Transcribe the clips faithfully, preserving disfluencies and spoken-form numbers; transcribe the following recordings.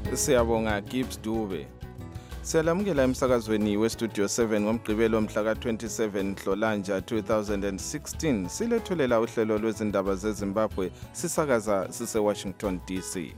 Siyabonga Gibbs Dube. Siyalamukela emsakazweni weStudio seven ngomgqibelo mhla ka twenty-seven Nhlolanja two thousand sixteen. Silethulela uhlelo lwezindaba zeZimbabwe sisakaza sise Washington D C.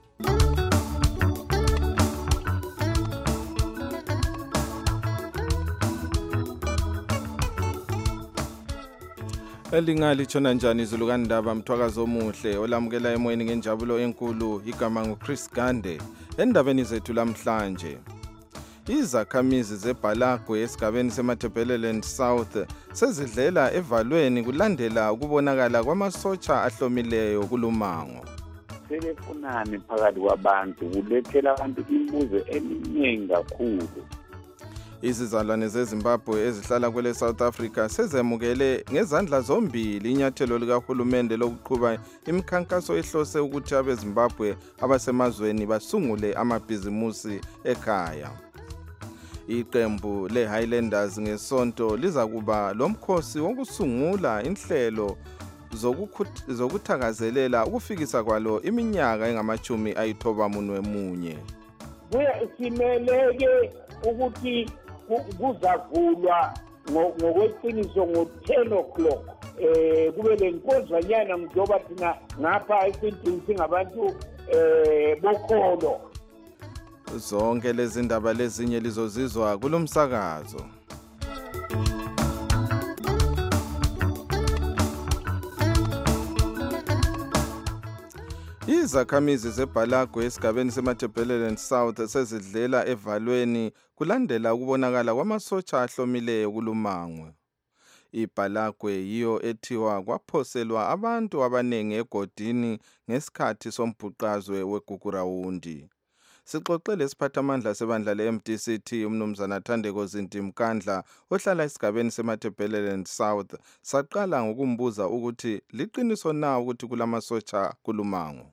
Elingali tshona njani izulu kandaba mthwakazi omuhle olamukela emoyeni ngenjabulo enkulu igama nguChris Gande. Endabeni zethu lamhlanje, izakhamizi zeBhalagwe esigabeni seMatabeleland South sezidlela evalweni kulandela ukubonakala kwamasotsha ahlomileyo kulumango. Selefunani phakathi kwabantu kulethela abantu imibuzo eminingi kakhulu. Izizalwane zeZimbabwe ezihlala kwele South Africa sezemukele ngezandla zombili inyathelo likahulumende lokuqhuba imikhankaso ehlose ukuthi abeZimbabwe abasemazweni basungule amabhizimusi ekhaya. Iqembu leHighlanders ngesonto liza kuba lomkhosi wokusungula inhlelo zokuthakazelela ukufikisa kwalo iminyaka engamachumi ayithoba munwe munye. Kuyameleke ukuthi kuzavulwa ngokweqiniso ngo-ten o'clock eh kube lenkonzanyana njengoba thina ngapha esintini singabantu eh bokholo. Zonke lezi ndaba lezinye lizozizwa kulomsakazo. Izakhamizi zeBhalagwe esigabeni seMatabeleland South sezidlela evalweni kulandela ukubonakala kwamasotsha ahlomileyo kulumangwe. iBhalagwe yiyo ethiwa kwaphoselwa abantu abanengi egodini ngesikhathi sombhuqazwe weGugurawundi. Sixoxele isiphathamandla sebandla le-M D C T umnumzana Thandeko Zintimkandla ohlala esigabeni seMatabeleland South saqala ngokumbuza ukuthi liqiniso na ukuthi kulamasotsha kulumango.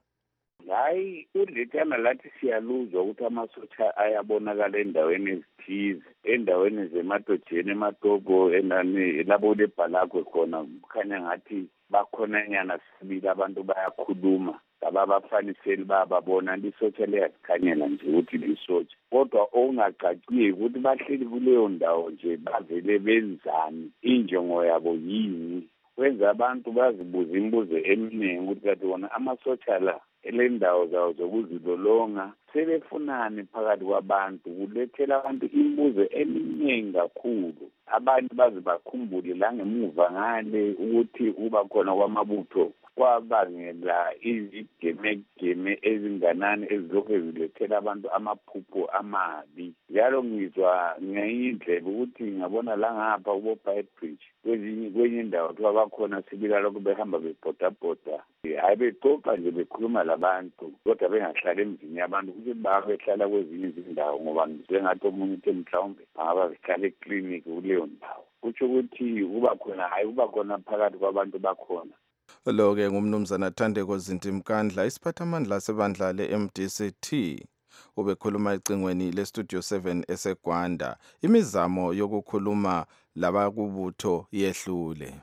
Hayi ulethana lathi siyaluzwa ukuthi amasotsha ayabonakala endaweni ezithize, endaweni zemadojeni ematobo enani labo leBhalagwe khona kukhanya ngathi bakhona nyana sibili abantu bayakhuluma ababafaniseli bababona lisotsha liyazikhanyela nje ukuthi lisotsha, kodwa okungacaciyo ukuthi bahleli kuleyo ndawo nje bavele benzani, injongo yabo yini, kwenza abantu bazibuza imibuzo eminingi ukuthi kanti wona amasotsha la elendawo zawo zokuzilolonga selefunani phakathi kwabantu kulethela abantu imibuzo eminingi kakhulu. Abantu baze bakhumbule la ngemuva ngale ukuthi uba khona kwamabutho kwabangela izigemegeme ezinganani ezilokhu zilethela abantu amaphupho amabi. Njalo ngizwa ngeyindlela ukuthi ngabona la ngapha kubo Pied Bridge kwezinye kwenye indawo kuthiwa bakhona sibila lokhu behamba bebhodabhoda, hayi bexoxa nje bekhuluma labantu kodwa bengahlali emzini yabantu ukuthi babehlala kwezinye izindawo ngoba njengathi omunye uthi mhlawumbe bangaba behlala eklinikhi kuleyo ndawo. Kutsho ukuthi kuba khona hayi kuba khona phakathi kwabantu bakhona. Lo-ke ngumnumzana Thandeko Zintimkandla isiphathamandla sebandla le-M D C T ubekhuluma ecingweni leStudio seven eseGwanda. Imizamo yokukhuluma labakubutho yehlule.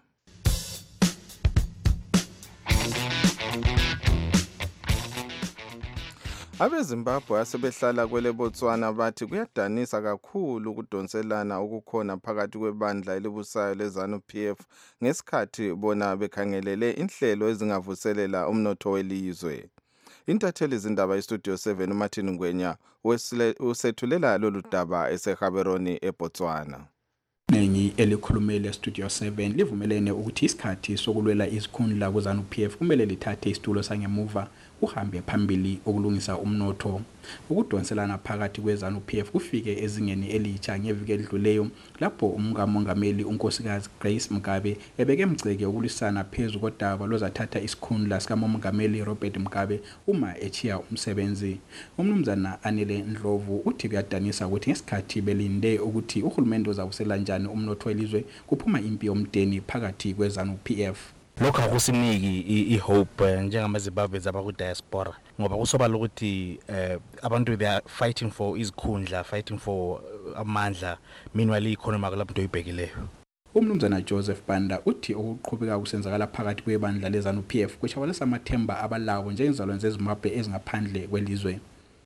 AbeZimbabwe asebehlala kwele Botswana bathi kuyadanisa kakhulu ukudonselana ukukhona phakathi kwebandla elibusayo leZANU P F ngesikhathi bona bekhangelele inhlelo ezingavuselela umnotho welizwe. Intatheli izindaba iStudio seven uMartin Ngwenya usethulela lolu daba eseGaborone eBotswana. Nengi elikhulumele Studio seven livumelene ukuthi isikhathi sokulwela izikhundla kuZANU P F kumele lithathe isitulo sangemuva uhambe phambili okulungisa umnotho. Ukudonselana phakathi kweZANU P F kufike ezingeni elitsha ngeviki edluleyo lapho umngamongameli unkosikazi Grace Mugabe ebeke emgceke ukulwisana phezu kodaba lozathatha isikhundla sikamongameli Robert Mugabe uma echiya umsebenzi. Umnumzana Anele Ndlovu uthi kuyadanisa ukuthi ngesikhathi belinde ukuthi uhulumende uzawusela njani umnotho welizwe kuphuma impi yomdeni phakathi kweZANU P F. Lokho akusiniki ihope njengamaZimbabwe zabaku diaspora ngoba kusobala ukuthi abantu they are fighting for izikhundla, fighting for amandla, meanwhile economy akulapho oyibhekileyo. Umnumzana Joseph Banda uthi ukuqhubeka kusenzakala phakathi kwebandla leZANU P F kuchabalisa amathemba abalawo njengezalwane zeZimbabwe ezingaphandle kwelizwe.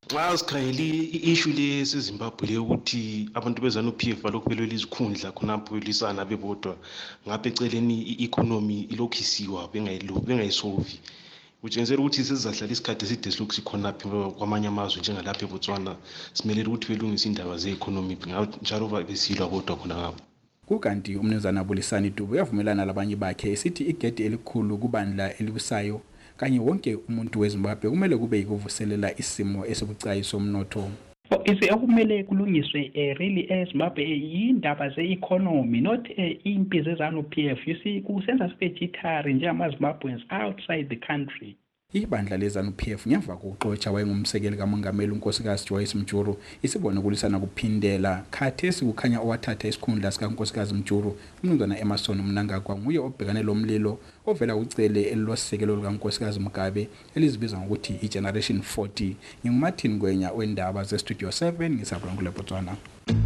Xa sikhangele i-issue lesezimbabwe le ukuthi abantu bezanu-P F balokhu belwela izikhundla khonapho belisana bebodwa ngapha eceleni i-economy ilokhu isiwa bengayisolvi kutshengisela ukuthi sesizahlala isikhathi eside silokhu sikhonaphi kwamanye amazwe njengalapha eBotswana simelele ukuthi belungise indaba ze-economy njalo besilwa kodwa khona ngapho. Kukanti umnumzana Bulisani Dube uyavumelana labanye bakhe esithi igedi elikhulu kubandla elibusayo kanye wonke umuntu weZimbabwe kumele kube yikuvuselela isimo esibucayi somnotho. Isi okumele kulungiswe really eZimbabwe yindaba ze-economy not impi zezanu-P F. You see kusenza sibe jittery njengama-Zimbabweans outside the country. Ibandla lezanu-P F ngemva kokuxotsha wayengumsekeli kamongameli unkosikazi Joyce Mjuru isibone kulisana kuphindela khathesi kukhanya owathatha isikhundla sikankosikazi Mjuru umnumzana Emerson Mnangagwa nguye obhekane lo mlilo ovela ucele elilosekelo likankosikazi Mugabe elizibiza ngokuthi iGeneration forty. NginguMartin Ngwenya wendaba zeStudio seven ngisabona kule Botswana.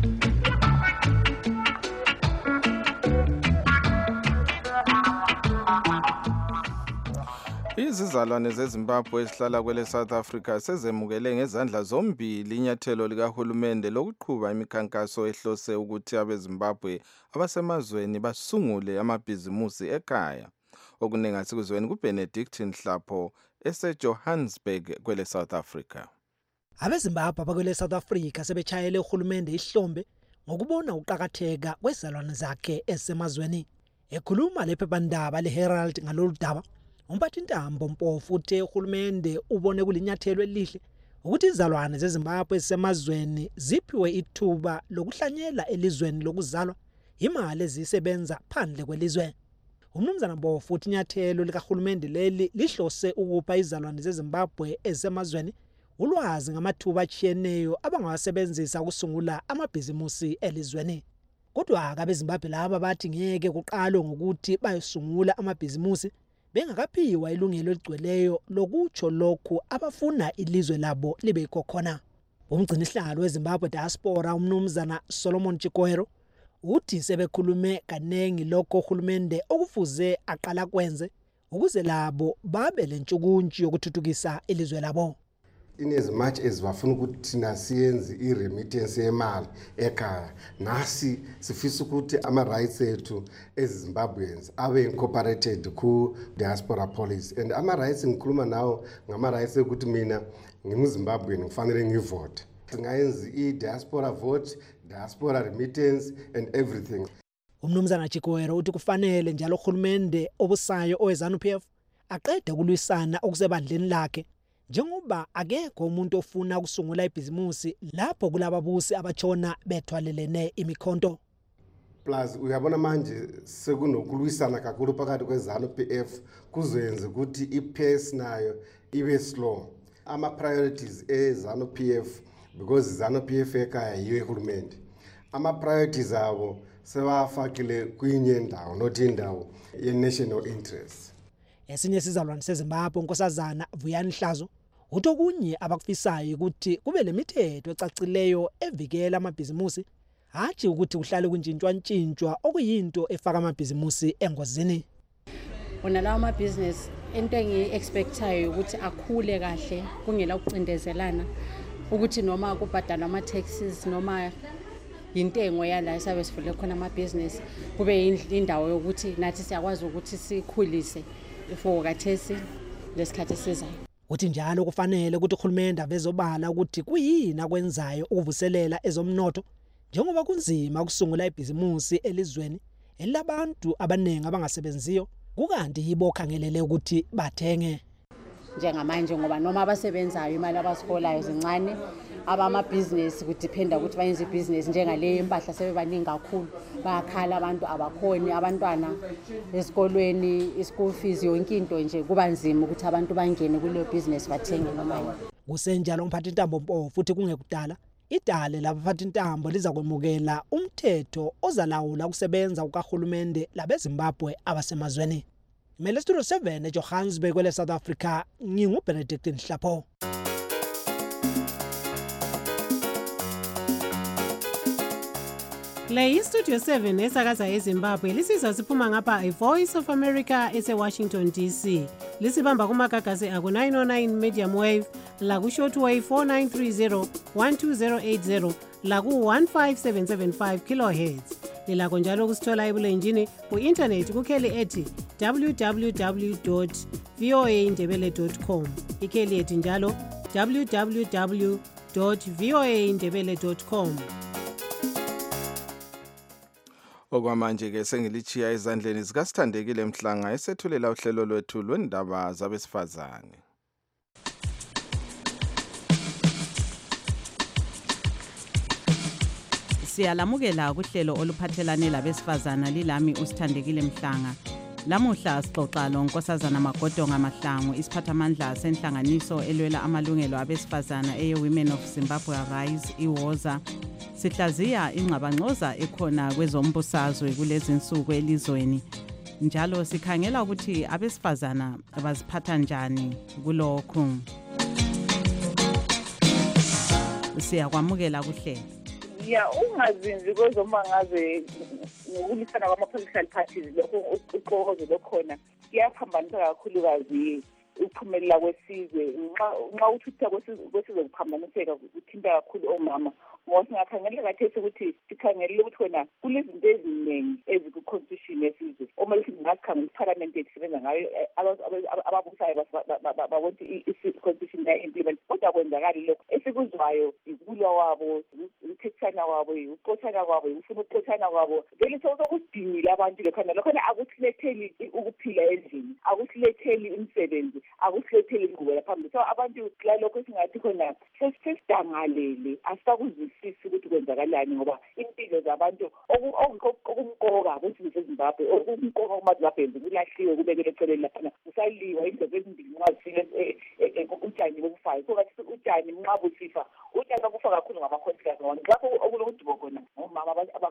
Izizalwane zeZimbabwe ezihlala kwele South Africa sezemukele ngezandla zombili inyathelo likahulumende lokuqhuba imikhankaso ehlose ukuthi abeZimbabwe abasemazweni basungule amabhizimusi ekhaya. Okuningi asikuzweni kuBenedict Nhlapho eseJohannesburg kwele South Africa. AbeZimbabwe abakwele South Africa sebechayele uhulumende ihlombe ngokubona uqhakatheka kwezalwane zakhe esemazweni. Ekhuluma lephephandaba leHerald ngalolu daba umphathintambo Mpofu uthe uhulumende ubone kulinyathelo elihle ukuthi izalwane zeZimbabwe ezisemazweni ziphiwe ithuba lokuhlanyela elizweni lokuzalwa imali ezisebenza phandle kwelizwe. Umnumzana Mpofu uthi inyathelo likahulumende leli lihlose ukupha izalwane zeZimbabwe ezisemazweni ulwazi ngamathuba atshiyeneyo abangawasebenzisa ukusungula amabhizimusi elizweni. Kodwa abeZimbabwe laba bathi ngeke kuqalwe ngokuthi bayosungula amabhizimusi bengakaphiwa ilungelo eligcweleyo lokutsho lokhu abafuna ilizwe labo libe khona. Umgcinisihlalo weZimbabwe diaspora umnumzana Solomon Chikwero uthi sebekhulume kanengi lokho uhulumende okufuze aqala kwenze ukuze labo babe lentshukuntshi yokuthuthukisa ilizwe labo. In as much as bafuna ukuthi thina siyenze i-remittance yemali ekhaya nasi sifisa ukuthi ama-rights ethu eziZimbabweans abe incorporated ku-diaspora policy and ama-rights ngikhuluma nawo ngama-rights ekuthi mina ngimZimbabwean ngifanele ngivote singayenza i-diaspora vote, diaspora remittance and everything. Umnumzana Chikwero uthi kufanele njalo uhulumende obusayo owezanu-P F aqede kulwisana okusebandleni lakhe njengoba akekho umuntu ofuna ukusungula ibhizimusi lapho kulababusi abatshona bethwalelene imikhonto. Plus uyabona manje sekunokulwisana kakhulu phakathi kwezanu-P F kuzenze ukuthi ipace nayo ibe slow. Ama priorities ezanu-P F because izanu-P F ekhaya yiyo ehulumende. Ama priorities abo sebafakile kwinye indawo not indawo ye-national interest. Esinye sizalwane seZimbabwe unkosazana Vuyani Hlazo uthi okunye abakufisayo ukuthi kube lemithetho ecacileyo evikela amabhizimusi hathi ukuthi kuhlale kunjintshwa ntshintshwa okuyinto efaka amabhizimusi engozini. Ona lawo amabhizinisi into engi-expectayo ukuthi akhule kahle kungela ukucindezelana ukuthi noma kubhadalwa ama-taxes noma intengo yala esabe sivule khona amabhizinisi kube indawo yokuthi nathi siyakwazi ukuthi sikhulise for kathesi lesikhathi esizayo. Uthi njalo kufanele ukuthi uhulumende avezobala ukuthi kuyini akwenzayo ukuvuselela ezomnotho njengoba kunzima ukusungula ibhizimusi elizweni elabantu abanengi abangasebenziyo kukanti yibo khangelele ukuthi bathenge. Njengamanje ngoba noma abasebenzayo imali abasiholayo zincane abamabhizinisi kudiphenda ukuthi bayenze ibhizinisi njengale impahla sebebaningi kakhulu bayakhala abantu abakhoni abantwana esikolweni ischool fees yonke into nje kuba nzima ukuthi abantu bangene kuleyo business bathenge noma. Kusenjalo umphathintambo Mpofu futhi kungekudala idale labaphathintambo liza kwemukela umthetho ozalawula ukusebenza ukahulumende labeZimbabwe abasemazweni. Imele Studio seven eJohannesburg kwele South Africa nginguBenedict Nhlapho. Le iStudio seven esakaza eZimbabwe lisizwa siphuma ngapha iVoice of America ese Washington D C. Lisibamba kumagagasi aku nine oh nine medium wave, la ku-shortwave four nine three zero one two zero eight zero la ku-one five seven seven five kilohertz. Lilakho njalo ukusithola ebulenjini ku-intanethi kukheli ethi w w w dot v o a indebele dot com, ikheli ethi njalo w w w dot v o a indebele dot com. Okwamanje-ke sengilichiya ezandleni zikasithandekile Mhlanga esethulela uhlelo lwethu lwendaba zabesifazane. Siyalamukela kuhlelo oluphathelane labesifazana lilami uSithandekile Mhlanga. Lamuhla sixoxa loNkosazana Magodonga Mahlangu, isiphathamandla senhlanganiso elwela amalungelo abesifazana eye-Women of Zimbabwe Rise iwoza. Sihlaziya ingxabangxoza ekhona kwezombusazwe kulezi nsuku elizweni. Njalo sikhangela ukuthi abesifazana baziphatha njani kulokhu. Siyakwamukela kuhlelo. Ya ungazinzi kwezomangaze ngokulisana kwama-political parties lokho uqokozo lokhona kuyaphambanisa kakhulukazi ukuphumelela kwesizwe. Nxa uthutha kwesizwe kuphambaniseka kuthinta kakhulu omama, ngoba singakhangela kathesi ukuthi sikhangelele ukuthi wena kulezinto eziningi eziku-constitution yesizwe omele singazikhangela iparliament esisebenza ngayo ababusayo babona i-constitution ya-implement, kodwa kwenzakali lokho esikuzwayo ikulwa wabo, ukuthethana kwabo, ukuxotshana kwabo, ukufuna ukuxotshana kwabo. Vele sokusidingile abantu lokhona lokhona akusiletheli ukuphila endlini, akusiletheli imisebenzi, akusiletheli ingqubela phambili. So abantu lokho singathi khona sesidangalele, asisakuzwisisi ukuthi kwenzakalani, ngoba impilo zabantu okumqoka kwesizwe seZimbabwe, okumqoka kumaZimbabwe kulahliwe kubekele eceleni laphana, kusaliwa indlela ezimbili nxa zifike utshani bokufayo. So kathi utshani nxa busifa, utshani bokufa kakhulu ngama-contract ngona. Lapho okulokudubo khona ngomama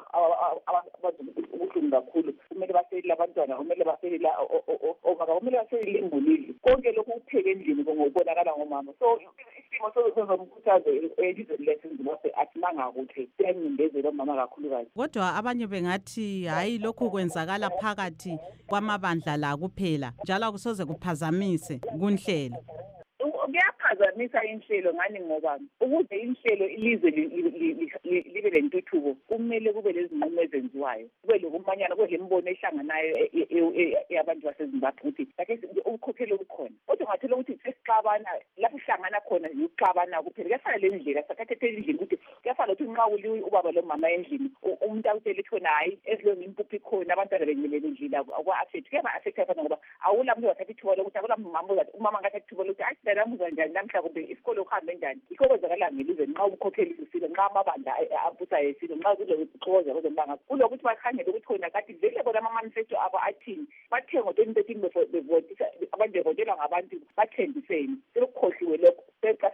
abazubuhlungu kakhulu, kumele baselile abantwana, kumele baselile obaba, kumele baselile ingulili. Konke lokhu kupheke endlini ngokubonakala ngomama. So isimo sezomkhuthazo elizweni leZimbabwe asimanga kuhle, siyancindezela omama kakhulukazi. Kodwa abanye bengathi hayi lokhu kwenzakala phakathi kwamabandla la kuphela, njalo akusoze kuphazamise kunhlelo. Kuyaphazamisa inhlelo ngani, ngoba ukuze inhlelo ilizwe libe lentuthuko kumele kube lezinqumo ezenziwayo, kube lokumanyana, kube lembono ehlanganayo yabantu baseZimbabwe ukuthi lakhe ukukhokhela okukhona. Kodwa ungathola ukuthi sesixabana lapho uhlangana khona ukuxabana kuphela. Kuyafana le ndlela sakathethe endlini ukuthi kuyafana ukuthi nxa uliwe ubaba lo mama endlini, umuntu awutshela ukuthi khona hayi ezilweni impuphu ikhona, abantwana benyelele endlini akwa-affect. Kuyaba-affect afana ngoba awula muntu wathatha ithuba lokuthi akula mama ozathi umama ngathatha ithuba lokuthi ayi sinamuzwa njani namhla, kumbe isikole ukuhambe njani. Yikho kwenzakala ngelizwe nxa ukukhokhela isilo, nxa amabandla abusayo esilo, nxa kulokuxokoza kwezombanga kulokuthi bakhangele ukuthi khona kati vele bona ama-manifesto abo athini, bathe ngo-twenty thirteen bevotisa abantu bevotelwa ngabantu bathembiseni. Selukukhohliwe lokho, sexa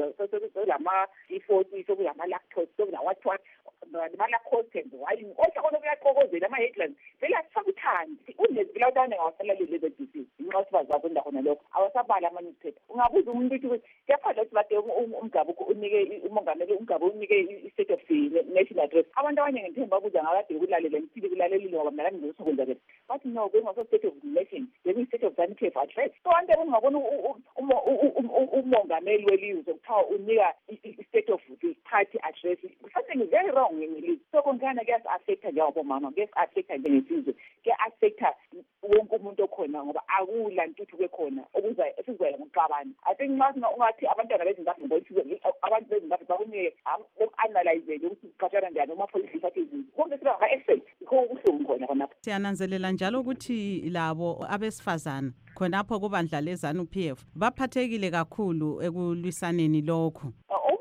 sekulama-D forty, sekulama-lactose, sekula-what-what, ama-lactose, hayi kodwa khona kuyaxokozela ama-headlines. Vele asisakuthandi unezilawutane ngawasalaleli le-D C inxa sibazakwenza khona lokho, awasabala ama-newspaper. Ungabuza umuntu ukuthi kuyafana ukuthi bade umgaba unike umongameli umgaba unike i-state of the national address. Abantu abanye ngithemba babuza ngakade ukulalela ngithile kulalelile ngoba mnakani ngizosokwenza ke, bathi no bengaso-state of the nation, beku-state of ZANU-P F address. So abantu abengabona umongameli welizwe kuthiwa unika i-state of the party address, something very wrong ngelizwe. So konkana kuyasi-affecta njengabomama, kuyasi-affecta njengesizwe, kuya-affecta wonke umuntu okhona, ngoba akula ntuthuko ekhona esizwela ngokuxabana. I think nxa ungathi abantwana beZimbabwe ngoisizwe abantu beZimbabwe bakunike uku-analyzele ukuthi kuqatshana njani uma-political parties konke siba ngama-effect, yikho ukuhlungu khona khonapho. Siyananzelela njalo ukuthi labo abesifazana khonapho kubandla leZANU-P F baphathekile kakhulu ekulwisaneni lokhu.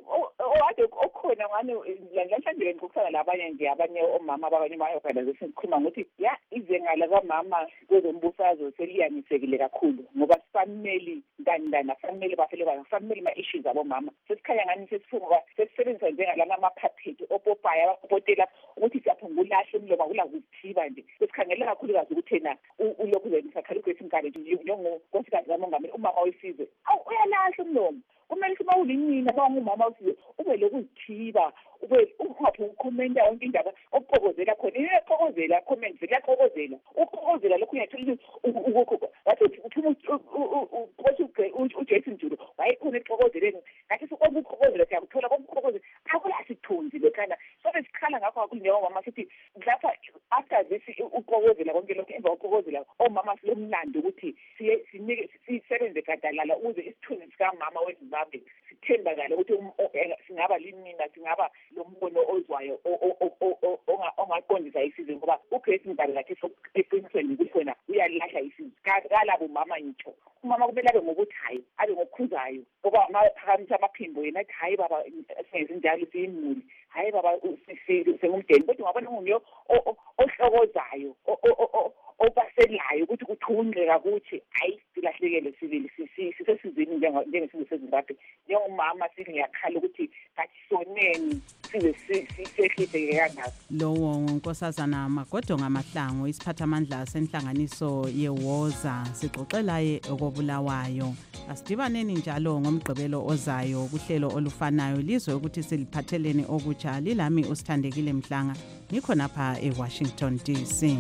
Okhona ngani lanhlanjele ngikukhona labanye nje abanye omama abanye ama-organization sikhuluma ngokuthi ya izenga lakamama kwezombusazwe seliyangisekile kakhulu, ngoba sifanele ntandana, fanele bafele fanele ma-issues abomama. Sesikhanya ngani sesifunga sesisebenzisa njengalana ama-puppet opopaya abapopotela ukuthi siyaphungulahle umlomo kula kuzithiba nje. Sesikhangele kakhulukazi ukuthi yena ulokhu zenisa khalukho esinkane njengonkosikazi kamongameli umama wesizwe uyalahla umlomo. kumele ukuthi mawulinina bangumama usize ube lokuzithiba ube ungaphi ukhomenta yonke indaba okuqokozela khona iyaxokozela comment iyaxokozela uqokozela lokhu uyathola ukuthi wathi uthuma uJason Julo wayekhona exokozeleni ngathi sokwenza uqokozela siyakuthola kokuqokozela akula sithunzi lekhana sobe sikhala ngakho kakhulu mama sithi lapha after this uqokozela konke lokho emva koqokozela omama silomlando ukuthi siye sinike sisebenze gadalala ukuze isithunzi sikamama weZimbabwe sithembakala ukuthi singaba linina singaba lo mbono ozwayo ongaqondisa isizwe ngoba uGrace Mdali lathi eqinisweni kukhona uyalahla isizwe kalabo mama ngitsho umama kumele abe ngokuthi hayi abe ngokukhuzayo ngoba maphakamisa amaphimbo yena athi hayi baba senze njalo siyimuli hayi baba sengumdeni kodwa ungabona unguyo ohlokozayo obaselayo ukuthi kuthunqeka ukuthi hayi silahlekele sibili sisesizini njengesizwe seZimbabwe njengomama singiyakhala ukuthi kathi soneni size sisehlise kangaka. Lowo unkosazana Magodo Ngamahlangu isiphathamandla senhlanganiso yeWoza sixoxelaye okobulawayo. Asidibaneni njalo ngomgqibelo ozayo kuhlelo olufanayo lizwe ukuthi siliphathelene okutsha lilami usithandekile Mhlanga ngikho napha eWashington D C.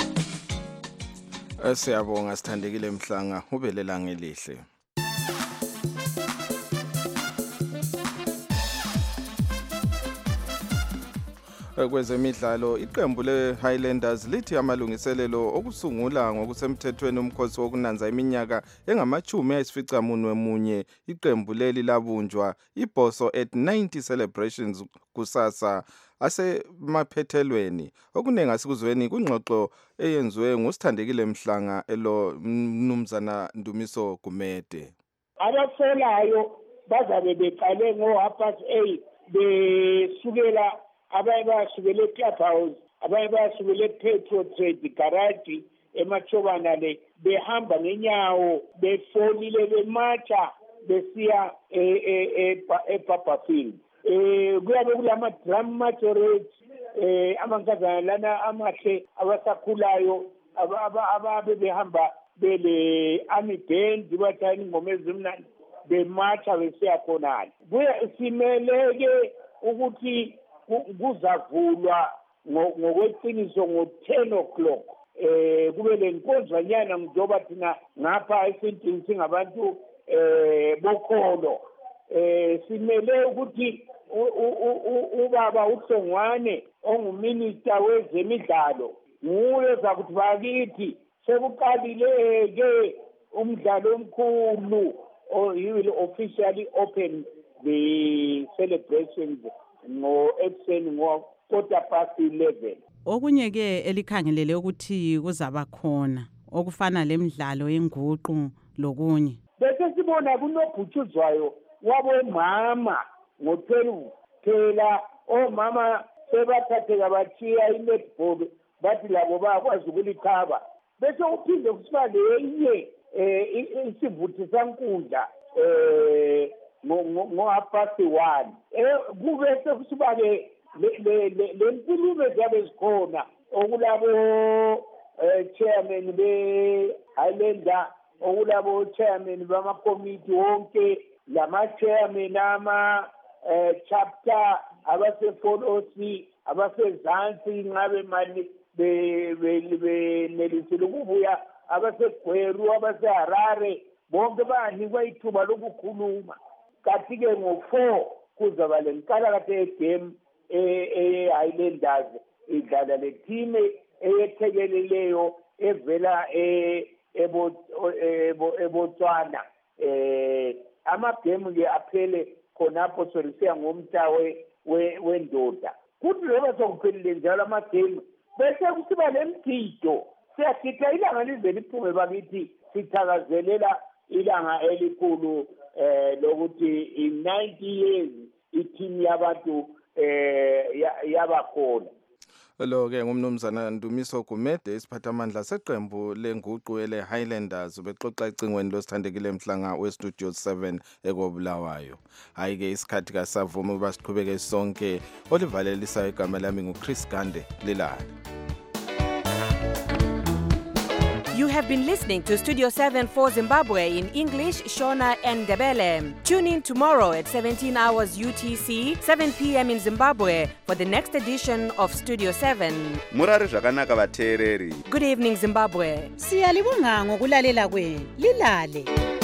Siyabonga Sithandekile Mhlanga ubelelanga elihle. Kwezemidlalo iqembu leHighlanders lithi amalungiselelo okusungula ngokusemthethweni umkhosi wokunanza iminyaka engamachumi ayisificamunwe munye iqembu leli labunjwa iBoso at ninety celebrations kusasa asemaphethelweni okunengi asikuzweni kungxoxo eyenziwe nguSithandekile Mhlanga elo mnumzana Ndumiso Gumede. Abasolayo bazabe beqale ngo half past eight besukela abanye basukela eClubhouse abanye basukela ePetro Trade Garage emachobana le behamba ngenyawo befolile bemacha besiya ePapafield. Eh kuyabe kulama drum majorate eh amankazana lana amahle abasakhulayo ababe behamba bele army band bathani ingoma ezimnandi bemacha besiya khonana. Kuya simeleke ukuthi kuzavulwa ngokweqiniso ngo ten o'clock eh kube lenkonzanyana njoba thina ngapha esintini singabantu eh bokholo eh simele ukuthi ubaba uHlongwane onguminister wezemidlalo nguye zakuthi bakithi sekuqalile ke umdlalo omkhulu he will officially open the celebrations ngo ekuseni ngo quarter past eleven. Okunye ke elikhangelele ukuthi kuzaba khona okufana lemidlalo yenguqu lokunye. Bese sibona kunobhutshuzwayo wabomama ngo twelve phela omama sebathatheka bathiya i-netball bathi labo bakwazi ukulikhaba bese uphinde kusiba lenye isivuthi sankundla eh ngo half past one eh kube sekusiba ke le mpulume zabe zikhona okulabo chairman be Highlander okulabo chairman bama committee wonke lama chairman ama chapter abase four C abase Zansi ngabe mali be be nelisile ukubuya abase Gweru abase Harare bonke banikwa ithuba lokukhuluma. Kathi ke ngo four kuzaba lenkala kade game eHighlanders idlala le team eyethekeleleyo evela eBotswana eh amagame ke aphele khonapho sorisiya ngomhla wendoda kuthi loba sokuphelile njalo amagame bese kusiba lemgido siyagida ilanga lize liphume bakithi sithakazelela ilanga elikhulu eh lokuthi in ninety years i-team yabantu eh yabakhona. Lo ke ngumnumzana Ndumiso Gumede isiphathamandla seqembu lenguqu ele Highlanders bexoxa icingweni loSithandekile Mhlanga weStudio seven ekobulawayo. Hayi ke isikhathi kasavuma uba siqhubeke sonke olivalelisa igama lami nguChris Gande lilala. You have been listening to Studio seven for Zimbabwe in English, Shona and Ndebele. Tune in tomorrow at seventeen hours U T C, seven p.m. in Zimbabwe for the next edition of Studio seven. Murari zvakanaka vateereri. Good evening, Zimbabwe. Siyalibonga ngokulalela kwenu. Lilale.